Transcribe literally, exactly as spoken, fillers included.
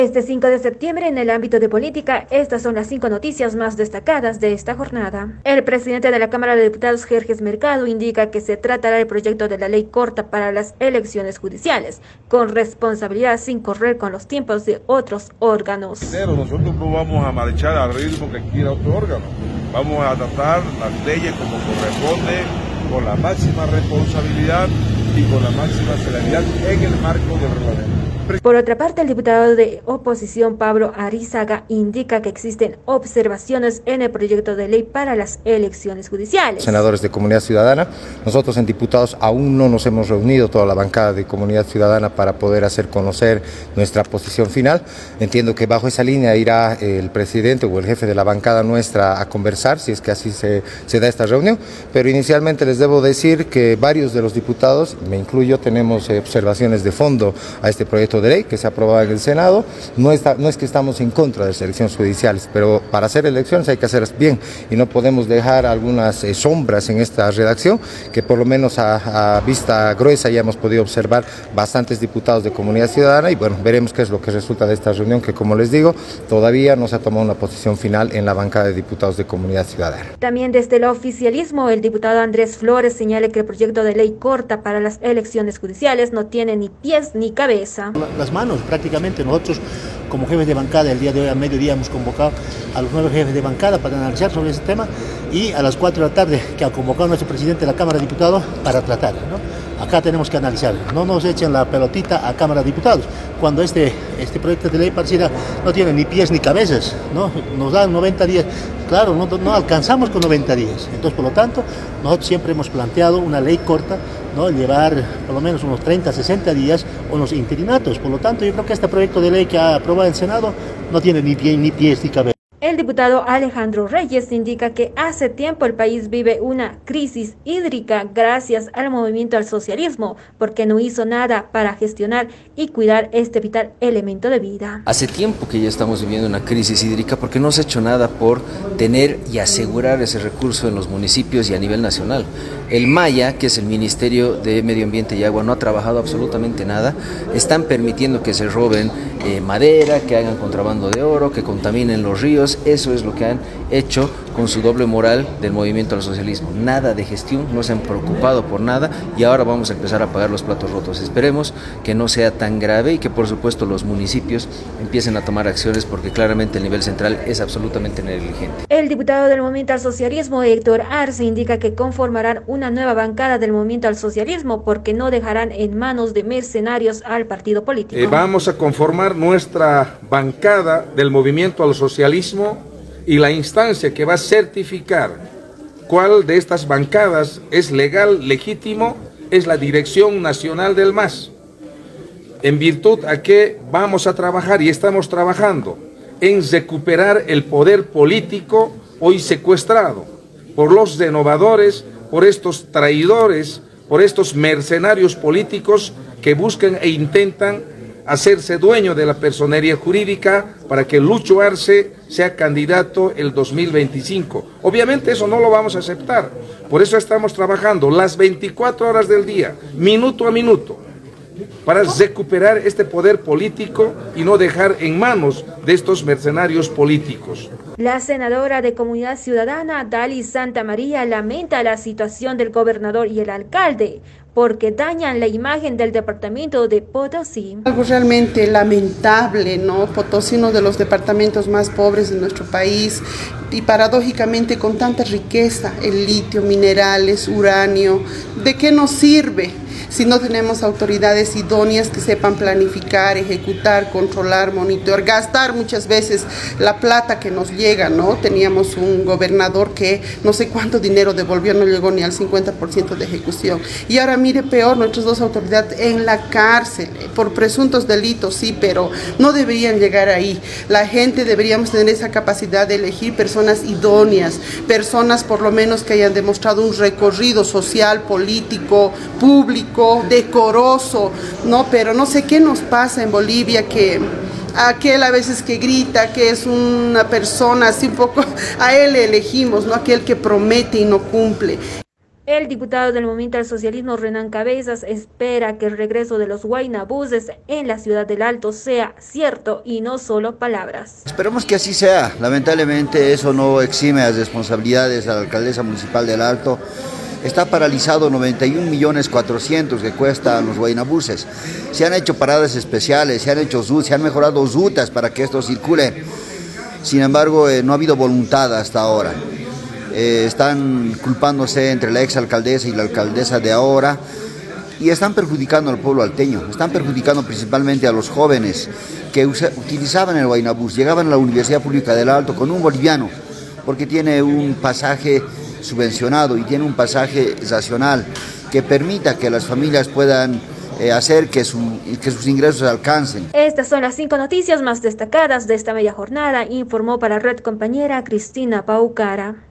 Este cinco de septiembre, en el ámbito de política, estas son las cinco noticias más destacadas de esta jornada. El presidente de la Cámara de Diputados, Jerjes Mercado, indica que se tratará el proyecto de la ley corta para las elecciones judiciales, con responsabilidad sin correr con los tiempos de otros órganos. Pero nosotros no vamos a marchar al ritmo que quiera otro órgano. Vamos a tratar las leyes como corresponde, con la máxima responsabilidad y con la máxima celeridad en el marco del reglamento. Por otra parte, el diputado de oposición Pablo Arizaga indica que existen observaciones en el proyecto de ley para las elecciones judiciales. Senadores de Comunidad Ciudadana, nosotros en diputados aún no nos hemos reunido, toda la bancada de Comunidad Ciudadana, para poder hacer conocer nuestra posición final. Entiendo que bajo esa línea irá el presidente o el jefe de la bancada nuestra a conversar, si es que así se, se da esta reunión, pero inicialmente les debo decir que varios de los diputados, me incluyo, tenemos observaciones de fondo a este proyecto de ley que se ha aprobado en el Senado. No, está, no es que estamos en contra de las elecciones judiciales, pero para hacer elecciones hay que hacerlas bien y no podemos dejar algunas eh, sombras en esta redacción que por lo menos a, a vista gruesa ya hemos podido observar bastantes diputados de Comunidad Ciudadana y bueno, veremos qué es lo que resulta de esta reunión que, como les digo, todavía no se ha tomado una posición final en la bancada de diputados de Comunidad Ciudadana. También desde el oficialismo, el diputado Andrés Flores señala que el proyecto de ley corta para las elecciones judiciales no tiene ni pies ni cabeza. Las manos prácticamente. Nosotros como jefes de bancada el día de hoy a mediodía hemos convocado a los nueve jefes de bancada para analizar sobre ese tema y a las cuatro de la tarde que ha convocado nuestro presidente de la Cámara de Diputados para tratar, ¿no? Acá tenemos que analizar, no nos echen la pelotita a Cámara de Diputados, cuando este, este proyecto de ley pareciera no tiene ni pies ni cabezas, ¿no? Nos dan noventa días, claro, no, no alcanzamos con noventa días, entonces por lo tanto nosotros siempre hemos planteado una ley corta, ¿no? Llevar por lo menos unos treinta, sesenta días o unos interinatos, por lo tanto yo creo que este proyecto de ley que ha aprobado el Senado no tiene ni, pie, ni pies ni cabezas. El diputado Alejandro Reyes indica que hace tiempo el país vive una crisis hídrica gracias al movimiento al socialismo, porque no hizo nada para gestionar y cuidar este vital elemento de vida. Hace tiempo que ya estamos viviendo una crisis hídrica porque no se ha hecho nada por tener y asegurar ese recurso en los municipios y a nivel nacional. El MAYA, que es el Ministerio de Medio Ambiente y Agua, no ha trabajado absolutamente nada. Están permitiendo que se roben eh, madera, que hagan contrabando de oro, que contaminen los ríos. Eso es lo que han hecho con su doble moral del movimiento al socialismo. Nada de gestión, no se han preocupado por nada y ahora vamos a empezar a pagar los platos rotos. Esperemos que no sea tan grave y que por supuesto los municipios empiecen a tomar acciones porque claramente el nivel central es absolutamente negligente. El diputado del movimiento al socialismo, Héctor Arce, indica que conformarán una nueva bancada del movimiento al socialismo porque no dejarán en manos de mercenarios al partido político. Eh, vamos a conformar nuestra bancada del movimiento al socialismo y la instancia que va a certificar cuál de estas bancadas es legal, legítimo, es la Dirección Nacional del M A S. En virtud a que vamos a trabajar y estamos trabajando en recuperar el poder político hoy secuestrado por los denodadores, por estos traidores, por estos mercenarios políticos que buscan e intentan hacerse dueño de la personería jurídica para que Lucho Arce sea candidato el dos mil veinticinco. Obviamente eso no lo vamos a aceptar, por eso estamos trabajando las veinticuatro horas del día, minuto a minuto, para recuperar este poder político y no dejar en manos de estos mercenarios políticos. La senadora de Comunidad Ciudadana, Dali Santa María, lamenta la situación del gobernador y el alcalde, porque dañan la imagen del departamento de Potosí. Algo realmente lamentable, ¿no? Potosí, uno de los departamentos más pobres de nuestro país y paradójicamente con tanta riqueza, el litio, minerales, uranio, ¿de qué nos sirve si no tenemos autoridades idóneas que sepan planificar, ejecutar, controlar, monitorear, gastar muchas veces la plata que nos llega, ¿no? Teníamos un gobernador que no sé cuánto dinero devolvió, no llegó ni al cincuenta por ciento de ejecución. Y ahora mire peor, nuestras dos autoridades en la cárcel, por presuntos delitos, sí, pero no deberían llegar ahí. La gente deberíamos tener esa capacidad de elegir personas idóneas, personas por lo menos que hayan demostrado un recorrido social, político, público, decoroso, ¿no? Pero no sé qué nos pasa en Bolivia, que aquel a veces que grita, que es una persona así un poco, a él le elegimos, ¿no? Aquel que promete y no cumple. El diputado del Movimiento al Socialismo, Renan Cabezas, espera que el regreso de los guaynabuses en la ciudad del Alto sea cierto y no solo palabras. Esperemos que así sea. Lamentablemente eso no exime las responsabilidades a la alcaldesa municipal del Alto. Está paralizado noventa y un millones cuatrocientos que cuestan los guaynabuses. Se han hecho paradas especiales, se han hecho se han mejorado rutas para que esto circule. Sin embargo, eh, no ha habido voluntad hasta ahora. Eh, están culpándose entre la exalcaldesa y la alcaldesa de ahora y están perjudicando al pueblo alteño, están perjudicando principalmente a los jóvenes que usa, utilizaban el guaynabús, llegaban a la Universidad Pública del Alto con un boliviano, porque tiene un pasaje subvencionado y tiene un pasaje racional que permita que las familias puedan eh, hacer que, su, que sus ingresos alcancen. Estas son las cinco noticias más destacadas de esta media jornada, informó para Red Compañera Cristina Paucara.